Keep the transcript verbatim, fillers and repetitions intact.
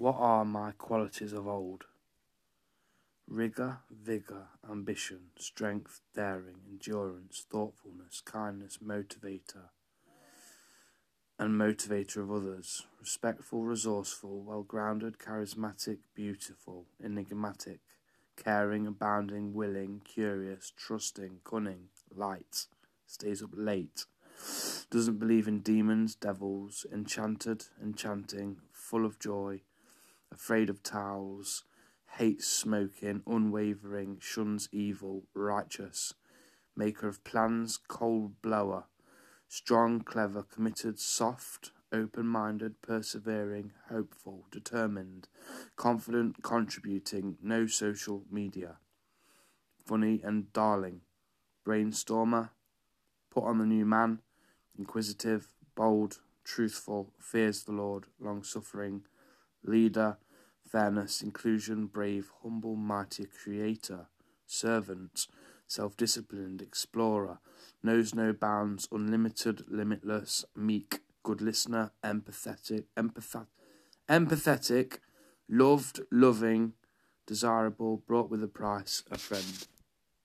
What are my qualities of old? Rigour, vigour, ambition, strength, daring, endurance, thoughtfulness, kindness, motivator, and motivator of others, respectful, resourceful, well-grounded, charismatic, beautiful, enigmatic, caring, abounding, willing, curious, trusting, cunning, light, stays up late, doesn't believe in demons, devils, enchanted, enchanting, full of joy, afraid of towels, hates smoking, unwavering, shuns evil, righteous, maker of plans, cold blower, strong, clever, committed, soft, open-minded, persevering, hopeful, determined, confident, contributing, no social media, funny and darling, brainstormer, put on the new man, inquisitive, bold, truthful, fears the Lord, long-suffering, leader, fairness, inclusion, brave, humble, mighty, creator, servant, self-disciplined, explorer, knows no bounds, unlimited, limitless, meek, good listener, empathetic, empath- empathetic, loved, loving, desirable, brought with a price, a friend.